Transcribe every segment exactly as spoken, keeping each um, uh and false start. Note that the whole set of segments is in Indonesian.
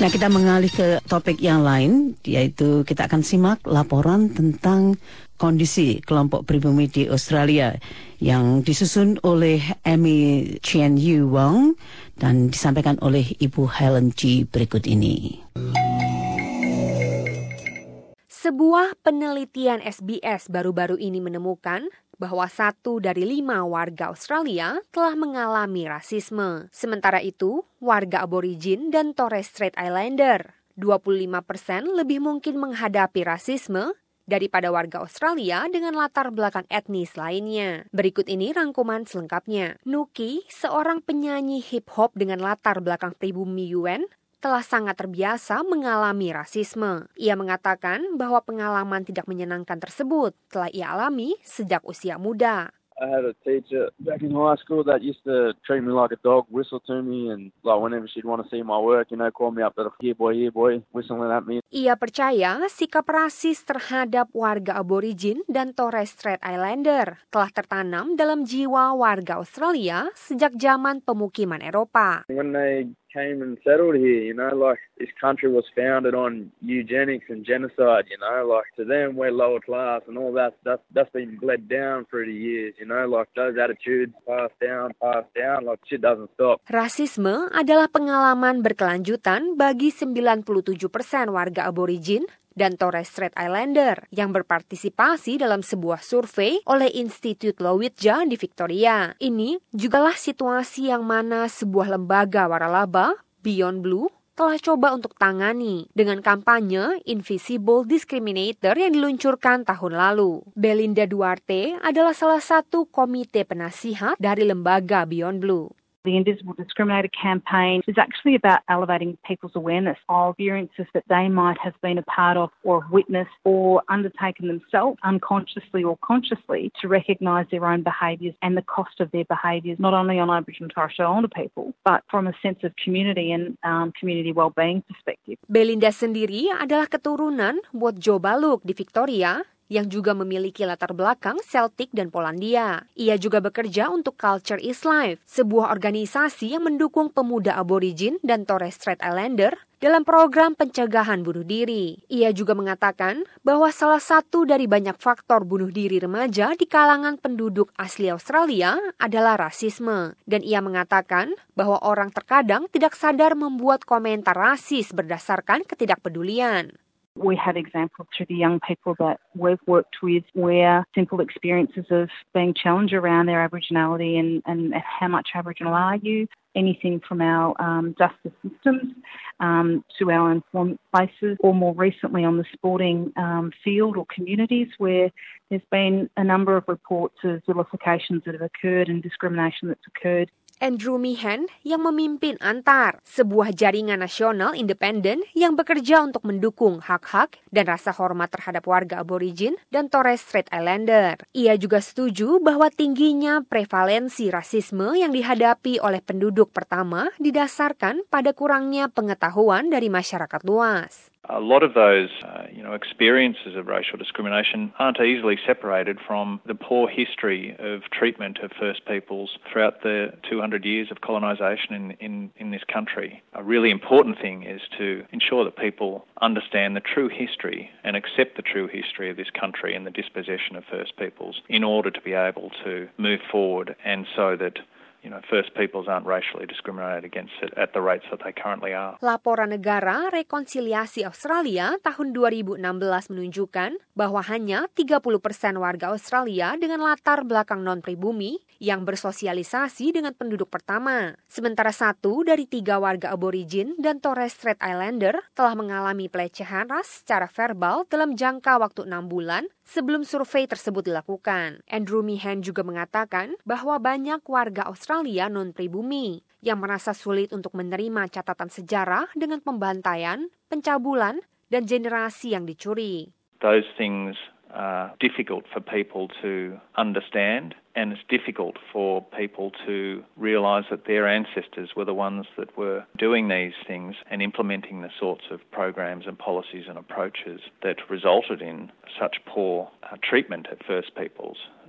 Nah, kita mengalih ke topik yang lain, yaitu kita akan simak laporan tentang kondisi kelompok pribumi di Australia yang disusun oleh Amy Chien Yu Wong dan disampaikan oleh Ibu Helen G berikut ini. Sebuah penelitian S B S baru-baru ini menemukan bahwa satu dari lima warga Australia telah mengalami rasisme. Sementara itu, warga aborigin dan Torres Strait Islander, dua puluh lima persen lebih mungkin menghadapi rasisme daripada warga Australia dengan latar belakang etnis lainnya. Berikut ini rangkuman selengkapnya. Nuki, seorang penyanyi hip-hop dengan latar belakang pribumi Yuen, telah sangat terbiasa mengalami rasisme. Ia mengatakan bahwa pengalaman tidak menyenangkan tersebut telah ia alami sejak usia muda. I had a teacher back in high school that used to treat me like a dog, whistle to me, and like whenever she'd want to see my work, you know, call me up, here boy, here boy, whistling at me. Ia percaya sikap rasis terhadap warga aborigin dan Torres Strait Islander telah tertanam dalam jiwa warga Australia sejak zaman pemukiman Eropa. When they came and settled here, you know, like this country was founded on eugenics and genocide, you know, like to them we're lower class and all that stuff, that's been bled down through the years, you know, like those attitudes passed down, passed down, like shit doesn't stop. Rasisme adalah pengalaman berkelanjutan bagi sembilan puluh tujuh persen warga aborigin dan Torres Strait Islander yang berpartisipasi dalam sebuah survei oleh Institut Lowitja di Victoria. Ini jugalah situasi yang mana sebuah lembaga waralaba, Beyond Blue, telah coba untuk tangani dengan kampanye Invisible Discriminator yang diluncurkan tahun lalu. Belinda Duarte adalah salah satu komite penasihat dari lembaga Beyond Blue. The Invisible Discriminator campaign is actually about elevating people's awareness of experiences that they might have been a part of or witnessed or undertaken themselves unconsciously or consciously to recognise their own behaviours and the cost of their behaviours, not only on Aboriginal and Torres Strait Islander people, but from a sense of community and um, community well-being perspective. Belinda sendiri adalah keturunan Wotjo Baluk di Victoria, yang juga memiliki latar belakang Celtic dan Polandia. Ia juga bekerja untuk Culture is Life, sebuah organisasi yang mendukung pemuda aborigin dan Torres Strait Islander dalam program pencegahan bunuh diri. Ia juga mengatakan bahwa salah satu dari banyak faktor bunuh diri remaja di kalangan penduduk asli Australia adalah rasisme. Dan ia mengatakan bahwa orang terkadang tidak sadar membuat komentar rasis berdasarkan ketidakpedulian. We had examples through the young people that we've worked with where simple experiences of being challenged around their Aboriginality and, and how much Aboriginal are you, anything from our um, justice systems um, to our employment places, or more recently on the sporting um, field or communities where there's been a number of reports of vilifications that have occurred and discrimination that's occurred. Andrew Meehan yang memimpin Antar, sebuah jaringan nasional independen yang bekerja untuk mendukung hak-hak dan rasa hormat terhadap warga aborigin dan Torres Strait Islander. Ia juga setuju bahwa tingginya prevalensi rasisme yang dihadapi oleh penduduk pertama didasarkan pada kurangnya pengetahuan dari masyarakat luas. A lot of those, uh, you know, experiences of racial discrimination aren't easily separated from the poor history of treatment of First Peoples throughout the two hundred years of colonisation in, in, in this country. A really important thing is to ensure that people understand the true history and accept the true history of this country and the dispossession of First Peoples in order to be able to move forward and so that you know, First Peoples aren't racially discriminated against at the rates that they currently are. Laporan Negara Rekonsiliasi Australia tahun dua ribu enam belas menunjukkan bahwa hanya tiga puluh persen warga Australia dengan latar belakang non-pribumi yang bersosialisasi dengan penduduk pertama. Sementara satu dari tiga warga aborigin dan Torres Strait Islander telah mengalami pelecehan ras secara verbal dalam jangka waktu enam bulan sebelum survei tersebut dilakukan. Andrew Meehan juga mengatakan bahwa banyak warga Australia non-pribumi yang merasa sulit untuk menerima catatan sejarah dengan pembantaian, pencabulan, dan generasi yang dicuri. Those things are difficult for people to understand, and it's difficult for people to realise that their ancestors were the ones that were doing these things and implementing the sorts of programs and policies and approaches that resulted in such poor uh, treatment at First Peoples.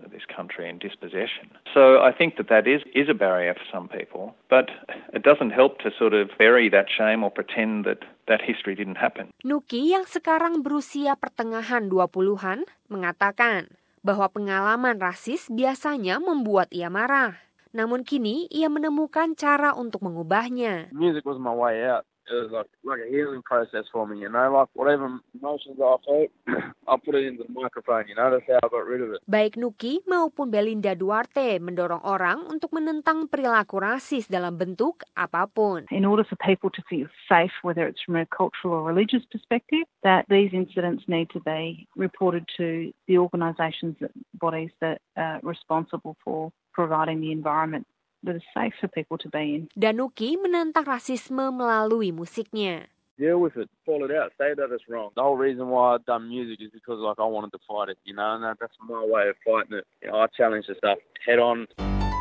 of this country and dispossession. So I think that that is, is a barrier for some people, but it doesn't help to sort of bury that shame or pretend that that history didn't happen. Nuki yang sekarang berusia pertengahan dua puluhan mengatakan bahwa pengalaman rasis biasanya membuat ia marah. Namun kini ia menemukan cara untuk mengubahnya. Music was my way out. It was like, like a healing process for me, you know, like whatever emotions I felt, I put it into the microphone, you know, that's how I got rid of it. Baik Nuki maupun Belinda Duarte mendorong orang untuk menentang perilaku rasis dalam bentuk apapun. In order for people to feel safe, whether it's from a cultural or religious perspective, that these incidents need to be reported to the organisations, bodies that are responsible for providing the environment that is safe for people to be in. Dan Nuki menentang rasisme melalui musiknya. Deal with it, call it out, say that it's wrong. The whole reason why I've done music is because like I wanted to fight it, you know, and that, that's my way of fighting it. You know, I challenge the stuff head on.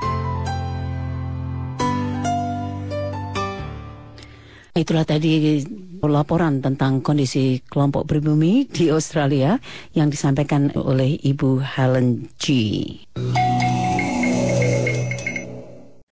Itulah tadi laporan tentang kondisi kelompok pribumi di Australia yang disampaikan oleh Ibu Helen G.